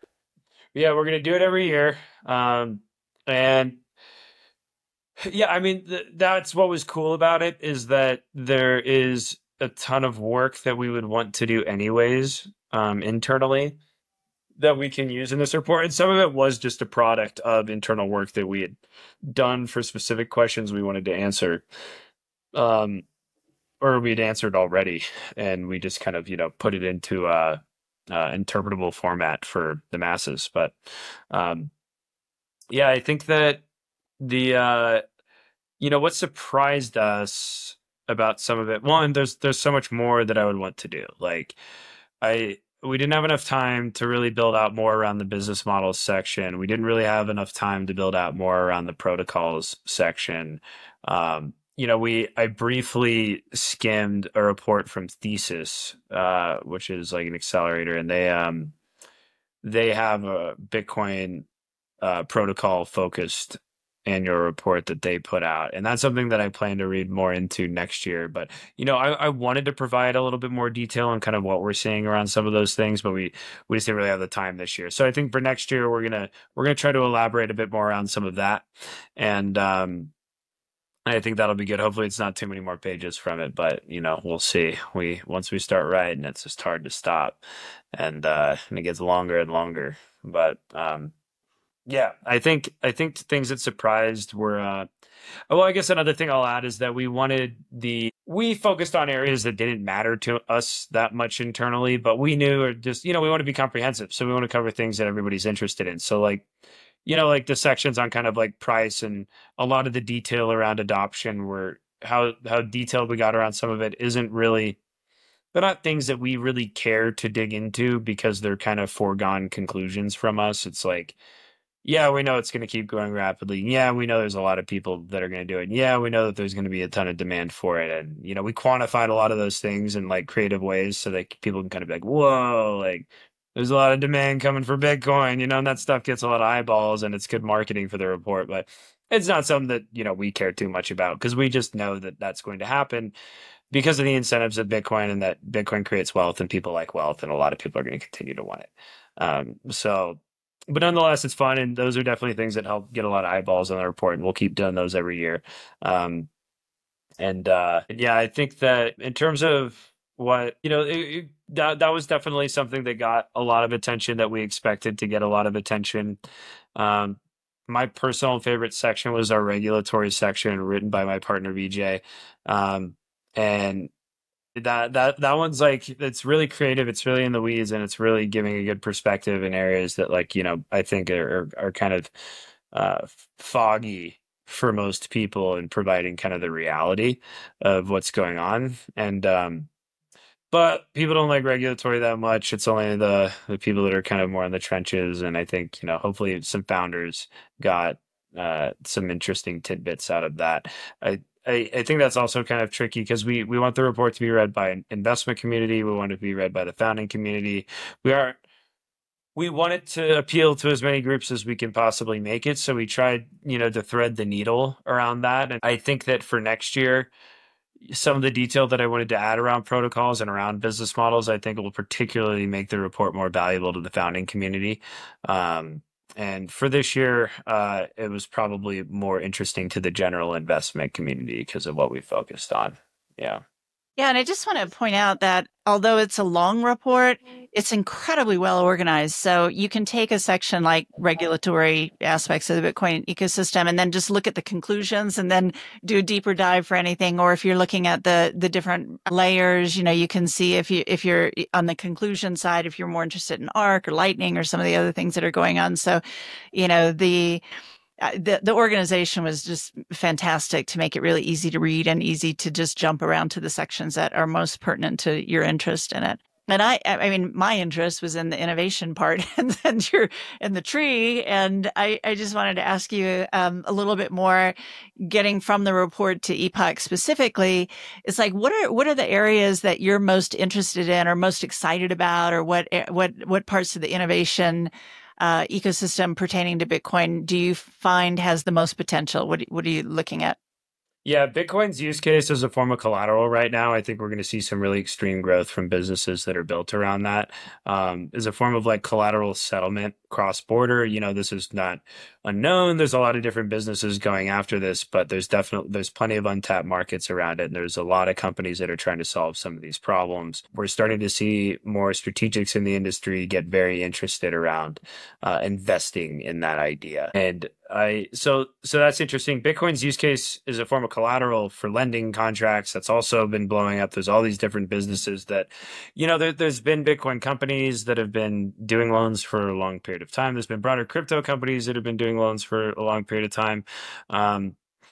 Yeah, we're going to do it every year. Um, and yeah, I mean, th- that's what was cool about it, is that there is a ton of work that we would want to do anyways, um, internally, that we can use in this report. And some of it was just a product of internal work that we had done for specific questions we wanted to answer, um, or we'd answered already. And we just kind of, you know, put it into a, uh, interpretable format for the masses. But um, yeah, I think that the, uh, you know, what surprised us about some of it, one, there's there's so much more that I would want to do. Like I we didn't have enough time to really build out more around the business models section. We didn't really have enough time to build out more around the protocols section. Um, you know, we I briefly skimmed a report from Thesis, uh, which is like an accelerator, and they um they have a Bitcoin uh, protocol focused annual report that they put out. And that's something that I plan to read more into next year. But, you know, I, I wanted to provide a little bit more detail on kind of what we're seeing around some of those things, but we, we just didn't really have the time this year. So I think for next year, we're going to, we're going to try to elaborate a bit more around some of that. And, um, I think that'll be good. Hopefully it's not too many more pages from it, but you know, we'll see. We, once we start writing, it's just hard to stop, and, uh, and it gets longer and longer, but, um, yeah, I think I think things that surprised were uh oh, well, I guess another thing I'll add is that we wanted the we focused on areas that didn't matter to us that much internally, but we knew or just, you know, we want to be comprehensive. So we want to cover things that everybody's interested in. So like, you know, like the sections on kind of like price and a lot of the detail around adoption were how how detailed we got around some of it isn't really they're not things that we really care to dig into because they're kind of foregone conclusions from us. It's like, yeah, we know it's going to keep growing rapidly. Yeah, we know there's a lot of people that are going to do it. Yeah, we know that there's going to be a ton of demand for it. And, you know, we quantified a lot of those things in like creative ways so that people can kind of be like, whoa, like there's a lot of demand coming for Bitcoin, you know, and that stuff gets a lot of eyeballs and it's good marketing for the report. But it's not something that, you know, we care too much about because we just know that that's going to happen because of the incentives of Bitcoin and that Bitcoin creates wealth and people like wealth and a lot of people are going to continue to want it. Um, so, But nonetheless, it's fun, and those are definitely things that help get a lot of eyeballs on the report, and we'll keep doing those every year. Um, and uh, yeah, I think that in terms of what, you know, it, it, that, that was definitely something that got a lot of attention that we expected to get a lot of attention. Um, my personal favorite section was our regulatory section written by my partner, V J. Um, and that that that one's like it's really creative, it's really in the weeds, and it's really giving a good perspective in areas that, like, you know, I think are are kind of uh foggy for most people and providing kind of the reality of what's going on. And um but people don't like regulatory that much. It's only the the people that are kind of more in the trenches, and I think, you know, hopefully some founders got uh some interesting tidbits out of that. I I, I think that's also kind of tricky because we, we want the report to be read by an investment community. We want it to be read by the founding community. We are we want it to appeal to as many groups as we can possibly make it. So we tried, you know, to thread the needle around that. And I think that for next year, some of the detail that I wanted to add around protocols and around business models, I think will particularly make the report more valuable to the founding community. Um, And for this year, uh, it was probably more interesting to the general investment community because of what we focused on. Yeah. Yeah. And I just want to point out that although it's a long report, it's incredibly well organized. So you can take a section like regulatory aspects of the Bitcoin ecosystem and then just look at the conclusions and then do a deeper dive for anything. Or if you're looking at the the different layers, you know, you can see if you if you're on the conclusion side, if you're more interested in ARK or Lightning or some of the other things that are going on. So, you know, the Uh, the the organization was just fantastic to make it really easy to read and easy to just jump around to the sections that are most pertinent to your interest in it. And I, I mean, my interest was in the innovation part and then you're in the tree. And I, I just wanted to ask you um, a little bit more, getting from the report to Epoch specifically. It's like, what are what are the areas that you're most interested in or most excited about, or what what what parts of the innovation Uh, ecosystem pertaining to Bitcoin do you find has the most potential? What what are you looking at? Yeah, Bitcoin's use case as a form of collateral right now, I think we're going to see some really extreme growth from businesses that are built around that. Um, as a form of like collateral settlement cross-border, you know, this is not unknown. There's a lot of different businesses going after this, but there's definitely, there's plenty of untapped markets around it. And there's a lot of companies that are trying to solve some of these problems. We're starting to see more strategics in the industry get very interested around uh, investing in that idea. And I so so that's interesting. Bitcoin's use case is a form of collateral for lending contracts. That's also been blowing up. There's all these different businesses that, you know, there, there's been Bitcoin companies that have been doing loans for a long period of time. There's been broader crypto companies that have been doing loans for a long period of time. Um,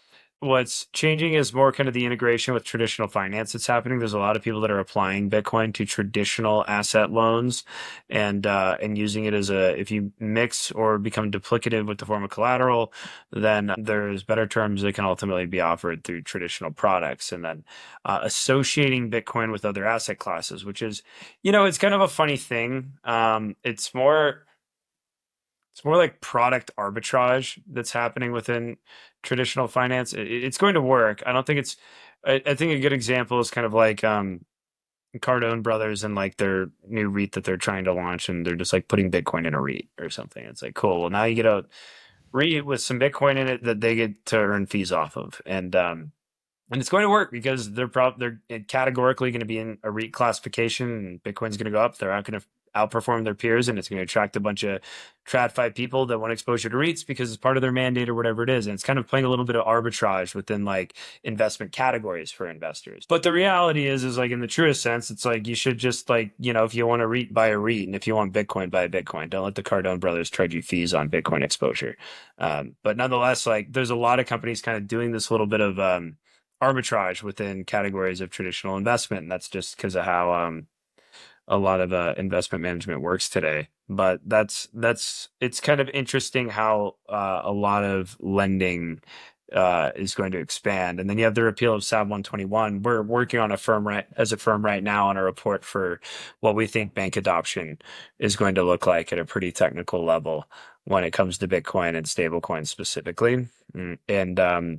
what's changing is more kind of the integration with traditional finance that's happening. There's a lot of people that are applying Bitcoin to traditional asset loans and uh, and using it as a, if you mix or become duplicative with the form of collateral, then there's better terms that can ultimately be offered through traditional products. And then uh, associating Bitcoin with other asset classes, which is, you know, it's kind of a funny thing. Um, it's more... It's more like product arbitrage that's happening within traditional finance. It, it's going to work. I don't think it's, I, I think a good example is kind of like um, Cardone Brothers and like their new REIT that they're trying to launch, and they're just like putting Bitcoin in a REIT or something. It's like, cool. Well, now you get a REIT with some Bitcoin in it that they get to earn fees off of. And, um, and it's going to work because they're probably, they're categorically going to be in a REIT classification, and Bitcoin's going to go up. They're not going to outperform their peers, and it's going to attract a bunch of TradFi people that want exposure to REITs because it's part of their mandate or whatever it is. And it's kind of playing a little bit of arbitrage within like investment categories for investors. But the reality is, is like in the truest sense, it's like you should just like, you know, if you want a REIT, buy a REIT. And if you want Bitcoin, buy a Bitcoin. Don't let the Cardone brothers charge you fees on Bitcoin exposure. Um, but nonetheless, like there's a lot of companies kind of doing this little bit of um, arbitrage within categories of traditional investment. And that's just because of how um, a lot of uh, investment management works today. But that's that's it's kind of interesting how uh, a lot of lending uh, is going to expand. And then you have the repeal of S A B one twenty-one. We're working on a firm right as a firm right now on a report for what we think bank adoption is going to look like at a pretty technical level when it comes to Bitcoin and stablecoins specifically. And um,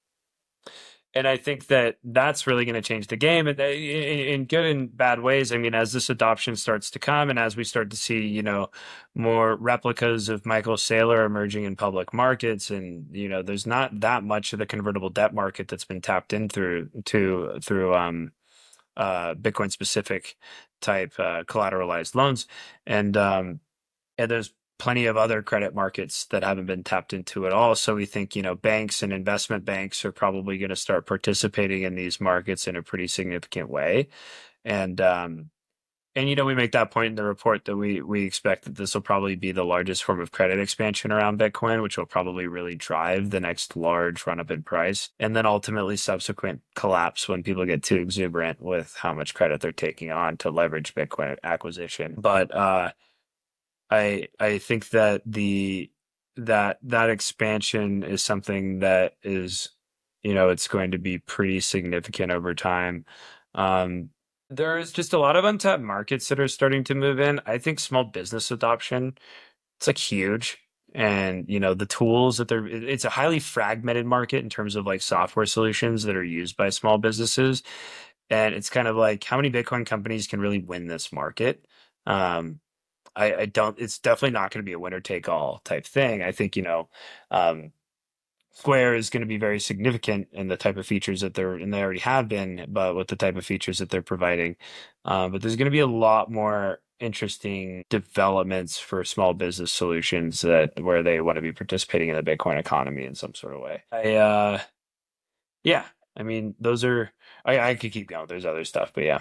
And I think that that's really going to change the game in, in good and bad ways. I mean, as this adoption starts to come and as we start to see, you know, more replicas of Michael Saylor emerging in public markets, and, you know, there's not that much of the convertible debt market that's been tapped in through to through um, uh, Bitcoin specific type uh, collateralized loans. And, um, and there's plenty of other credit markets that haven't been tapped into at all. So we think, you know, banks and investment banks are probably going to start participating in these markets in a pretty significant way. And, um, and, you know, we make that point in the report that we, we expect that this will probably be the largest form of credit expansion around Bitcoin, which will probably really drive the next large run up in price. And then ultimately subsequent collapse when people get too exuberant with how much credit they're taking on to leverage Bitcoin acquisition. But, uh, I I think that the that that expansion is something that is, you know, it's going to be pretty significant over time. Um, there's just a lot of untapped markets that are starting to move in. I think small business adoption, it's like huge. And, you know, the tools that they're, it's a highly fragmented market in terms of like software solutions that are used by small businesses. And it's kind of like how many Bitcoin companies can really win this market? Um, I, I don't, it's definitely not going to be a winner take all type thing. I think, you know, um, Square is going to be very significant in the type of features that they're, and they already have been, but with the type of features that they're providing. Uh, but there's going to be a lot more interesting developments for small business solutions that where they want to be participating in the Bitcoin economy in some sort of way. I, uh, yeah, I mean, those are, I, I could keep going. There's other stuff, but yeah.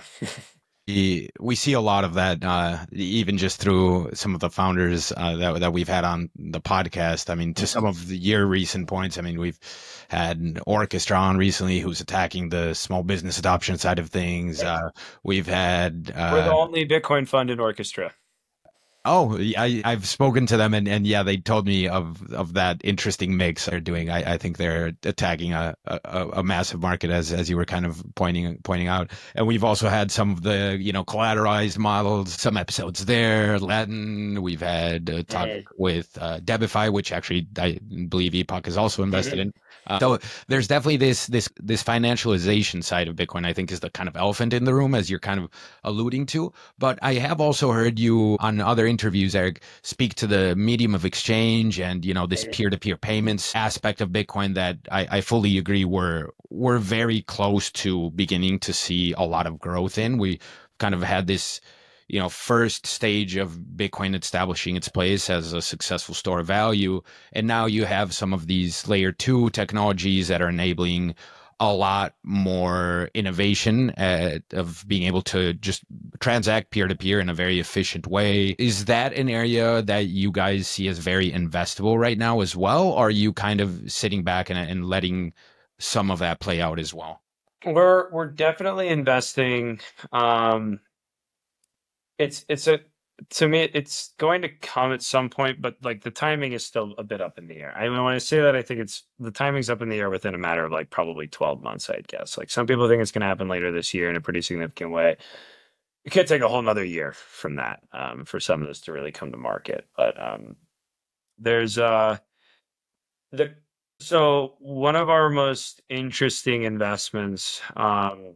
We see a lot of that, uh, even just through some of the founders uh, that that we've had on the podcast. I mean, to some of the, your recent points, I mean, we've had an Orchestra on recently who's attacking the small business adoption side of things. Uh, we've had uh, we're the only Bitcoin fund in Orchestra. Oh, I, I've spoken to them, and, and yeah, they told me of, of that interesting mix they're doing. I, I think they're attacking a, a, a massive market, as as you were kind of pointing pointing out. And we've also had some of the, you know, collateralized models, some episodes there, Latin. We've had a talk yeah. with uh, Debify, which actually I believe Epoch is also invested mm-hmm. in. Uh, so there's definitely this this this financialization side of Bitcoin, I think, is the kind of elephant in the room, as you're kind of alluding to. But I have also heard you on other interviews, Eric, speak to the medium of exchange and, you know, this peer-to-peer payments aspect of Bitcoin that I, I fully agree we're we're very close to beginning to see a lot of growth in. We kind of had this, you know, first stage of Bitcoin establishing its place as a successful store of value. And now you have some of these layer two technologies that are enabling a lot more innovation uh, of being able to just transact peer-to-peer in a very efficient way. Is that an area that you guys see as very investable right now as well? Or are you kind of sitting back and, and letting some of that play out as well? We're we're definitely investing. Um, it's it's a to me it's going to come at some point, but like the timing is still a bit up in the air. I mean, when I say that, I think it's the timing's up in the air within a matter of like probably twelve months, I'd guess. Like some people think it's going to happen later this year in a pretty significant way. It could take a whole nother year from that um, for some of this to really come to market. But um, there's uh the so one of our most interesting investments. Um,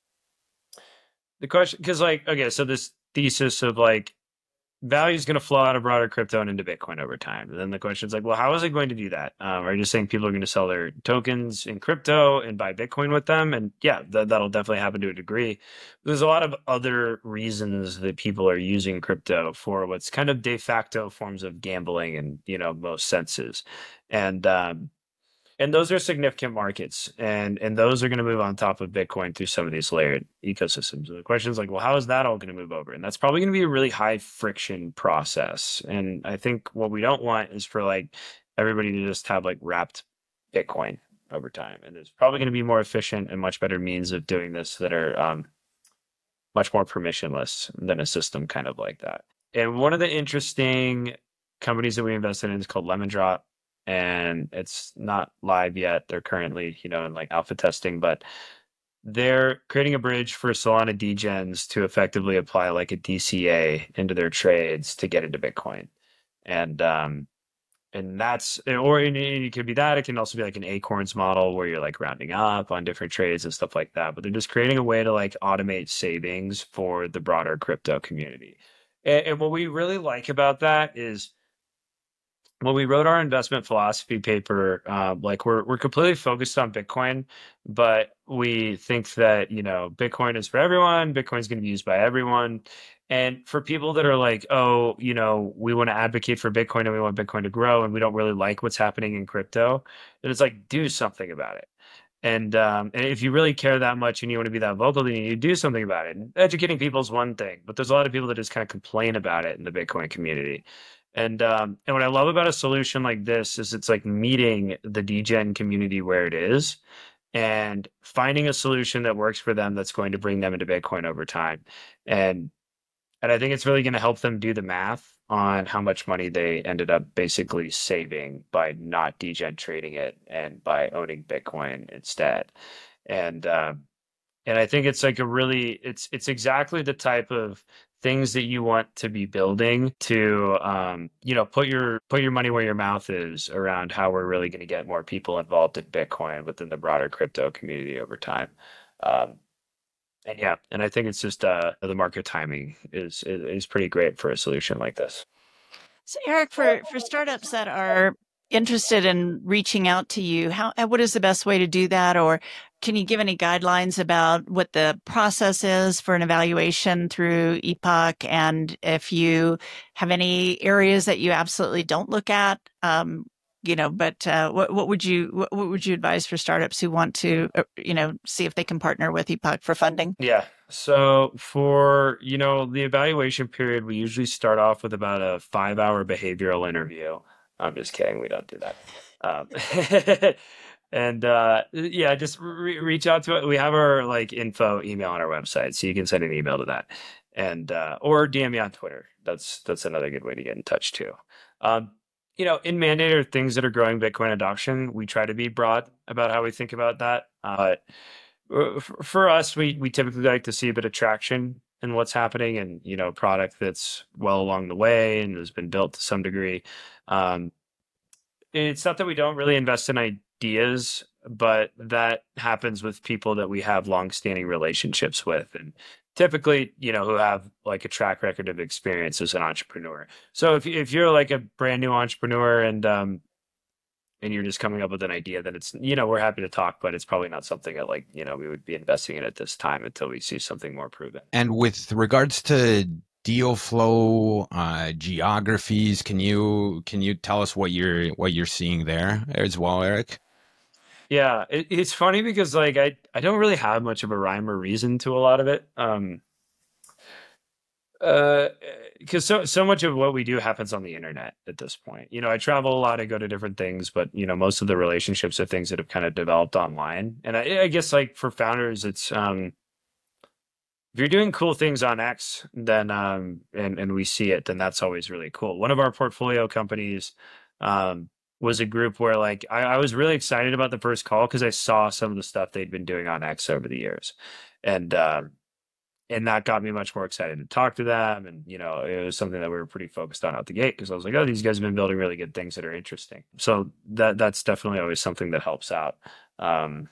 the question, because like okay, so this thesis of like value is going to flow out of broader crypto and into Bitcoin over time. And then the question is like, well, how is it going to do that? Um, are you just saying people are going to sell their tokens in crypto and buy Bitcoin with them? And yeah, th- that'll definitely happen to a degree. There's a lot of other reasons that people are using crypto for what's kind of de facto forms of gambling in, you know, most senses. And, um, and those are significant markets, and and those are going to move on top of Bitcoin through some of these layered ecosystems. So the question is like, well, how is that all going to move over? And that's probably going to be a really high friction process. And I think what we don't want is for like everybody to just have like wrapped Bitcoin over time. And there's probably going to be more efficient and much better means of doing this that are um, much more permissionless than a system kind of like that. And one of the interesting companies that we invested in is called Lemon Drop. And it's not live yet. They're currently, you know, in like alpha testing, but they're creating a bridge for Solana degens to effectively apply like a D C A into their trades to get into Bitcoin. And um, and that's, or it, it could be that. It can also be like an Acorns model where you're like rounding up on different trades and stuff like that. But they're just creating a way to like automate savings for the broader crypto community. And, and what we really like about that is, when we wrote our investment philosophy paper, uh, like we're we're completely focused on Bitcoin, but we think that, you know, Bitcoin is for everyone. Bitcoin is going to be used by everyone. And for people that are like, oh, you know, we want to advocate for Bitcoin and we want Bitcoin to grow and we don't really like what's happening in crypto, then it's like, do something about it. And um, and if you really care that much and you want to be that vocal, then you do something about it. And educating people is one thing, but there's a lot of people that just kind of complain about it in the Bitcoin community. And um, and what I love about a solution like this is it's like meeting the degen community where it is and finding a solution that works for them that's going to bring them into Bitcoin over time. And and I think it's really going to help them do the math on how much money they ended up basically saving by not degen trading it and by owning Bitcoin instead. And um, and I think it's like a really it's it's exactly the type of things that you want to be building to, um, you know, put your put your money where your mouth is around how we're really going to get more people involved in Bitcoin within the broader crypto community over time. Um, and yeah, and I think it's just uh, the market timing is, is is pretty great for a solution like this. So Eric, for for startups that are interested in reaching out to you, how what is the best way to do that? Or can you give any guidelines about what the process is for an evaluation through Epoch? And if you have any areas that you absolutely don't look at, um, you know, but uh, what, what would you what, what would you advise for startups who want to, uh, you know, see if they can partner with Epoch for funding? Yeah. So for, you know, the evaluation period, we usually start off with about a five hour behavioral interview. I'm just kidding. We don't do that. Um, and uh, yeah, just re- reach out to it. We have our like info email on our website, so you can send an email to that, and uh, or D M me on Twitter. That's that's another good way to get in touch too. Um, you know, in Mandate or things that are growing Bitcoin adoption, we try to be broad about how we think about that. Uh, but for us, we we typically like to see a bit of traction in what's happening, and you know, product that's well along the way and has been built to some degree. Um, it's not that we don't really invest in ideas, but that happens with people that we have long-standing relationships with, and typically, you know, who have like a track record of experience as an entrepreneur. So if if you're like a brand new entrepreneur and um and you're just coming up with an idea, that it's, you know, we're happy to talk, but it's probably not something that like, you know, we would be investing in at this time until we see something more proven. And with regards to deal flow, uh, geographies, can you can you tell us what you're what you're seeing there as well, Eric? Yeah, it, it's funny because like I I don't really have much of a rhyme or reason to a lot of it. Um, Uh, because so so much of what we do happens on the internet at this point. You know, I travel a lot, I go to different things, but you know, most of the relationships are things that have kind of developed online. And I, I guess like for founders, it's um, if you're doing cool things on X, then um, and and we see it, then that's always really cool. One of our portfolio companies um was a group where like I, I was really excited about the first call because I saw some of the stuff they'd been doing on X over the years, and um and that got me much more excited to talk to them. And, you know, it was something that we were pretty focused on out the gate because I was like, oh, these guys have been building really good things that are interesting. So that that's definitely always something that helps out. Um,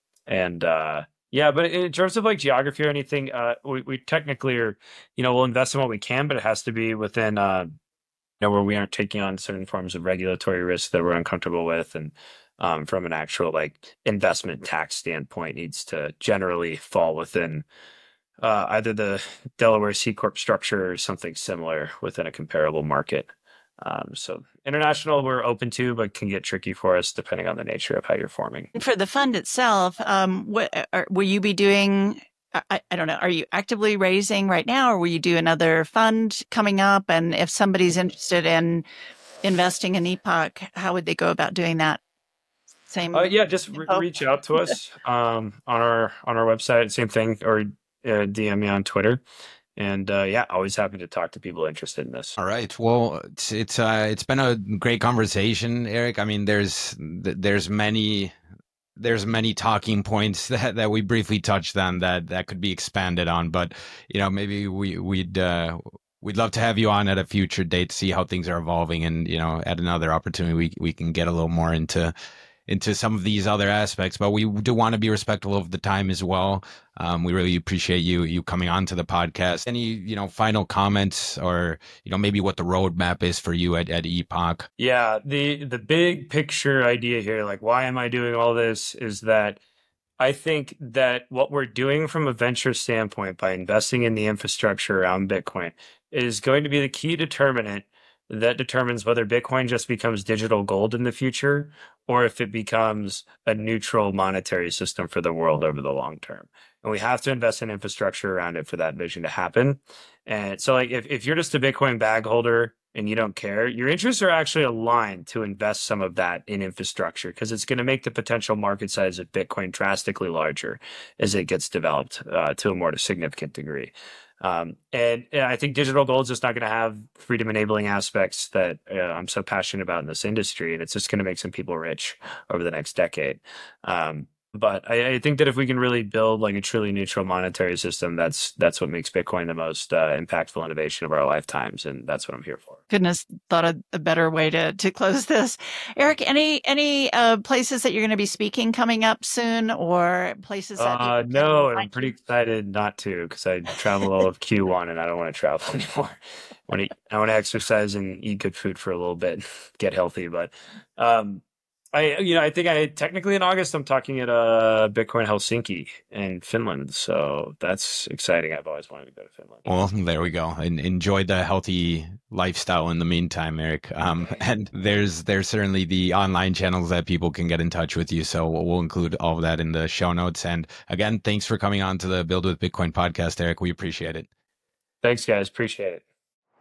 and uh, yeah, but in terms of like geography or anything, uh, we, we technically are, you know, we'll invest in what we can, but it has to be within, uh, you know, where we aren't taking on certain forms of regulatory risk that we're uncomfortable with. And um, from an actual like investment tax standpoint, needs to generally fall within uh, either the Delaware C Corp structure or something similar within a comparable market. Um, so international we're open to, but can get tricky for us depending on the nature of how you're forming. For the fund itself, um, what are, will you be doing? I, I don't know. Are you actively raising right now, or will you do another fund coming up? And if somebody's interested in investing in Epoch, how would they go about doing that? Same. Uh, yeah, just re- reach out to us um, on our on our website. Same thing, or uh, D M me on Twitter. And uh, yeah, always happy to talk to people interested in this. All right. Well, it's it's uh, it's been a great conversation, Eric. I mean, there's there's many there's many talking points that, that we briefly touched on that, that could be expanded on. But you know, maybe we we'd uh, we'd love to have you on at a future date to see how things are evolving, and you know, at another opportunity we we can get a little more into. into some of these other aspects, but we do want to be respectful of the time as well. Um, we really appreciate you, you coming on to the podcast. Any, you know, final comments, or, you know, maybe what the roadmap is for you at, at Epoch? Yeah. The, the big picture idea here, like, why am I doing all this, is that I think that what we're doing from a venture standpoint by investing in the infrastructure around Bitcoin is going to be the key determinant that determines whether Bitcoin just becomes digital gold in the future, or if it becomes a neutral monetary system for the world over the long term. And we have to invest in infrastructure around it for that vision to happen. And so like if, if you're just a Bitcoin bag holder and you don't care, your interests are actually aligned to invest some of that in infrastructure, because it's going to make the potential market size of Bitcoin drastically larger as it gets developed uh, to a more significant degree. Um, and, and I think digital gold is just not going to have freedom enabling aspects that uh, I'm so passionate about in this industry. And it's just going to make some people rich over the next decade. Um, but I, I think that if we can really build like a truly neutral monetary system, that's that's what makes Bitcoin the most uh, impactful innovation of our lifetimes. And that's what I'm here for. Goodness, thought of a better way to, to close this. Eric, any any uh, places that you're going to be speaking coming up soon, or places that uh, no, and I'm pretty excited not to, because I travel all of Q one and I don't want to travel anymore. I want to, I want to exercise and eat good food for a little bit, get healthy. But um, I, you know, I think I technically in August I'm talking at uh, Bitcoin Helsinki in Finland, so that's exciting. I've always wanted to go to Finland. Well, there we go. And enjoy the healthy lifestyle in the meantime, Eric. Um, and there's there's certainly the online channels that people can get in touch with you. So we'll include all of that in the show notes. And again, thanks for coming on to the Build with Bitcoin podcast, Eric. We appreciate it. Thanks, guys. Appreciate it.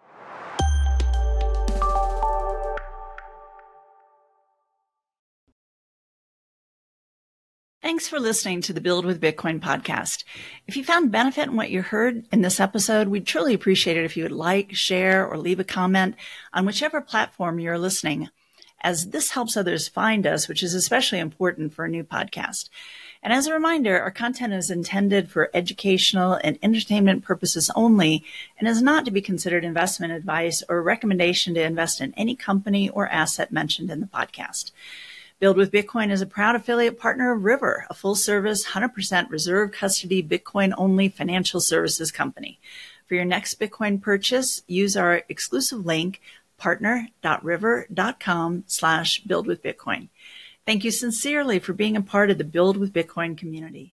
Thanks for listening to the Build with Bitcoin podcast. If you found benefit in what you heard in this episode, we'd truly appreciate it if you would like, share, or leave a comment on whichever platform you're listening, as this helps others find us, which is especially important for a new podcast. And as a reminder, our content is intended for educational and entertainment purposes only, and is not to be considered investment advice or a recommendation to invest in any company or asset mentioned in the podcast. Build with Bitcoin is a proud affiliate partner of River, a full-service, one hundred percent reserve custody, Bitcoin-only financial services company. For your next Bitcoin purchase, use our exclusive link, partner.river.com slash build with Bitcoin. Thank you sincerely for being a part of the Build with Bitcoin community.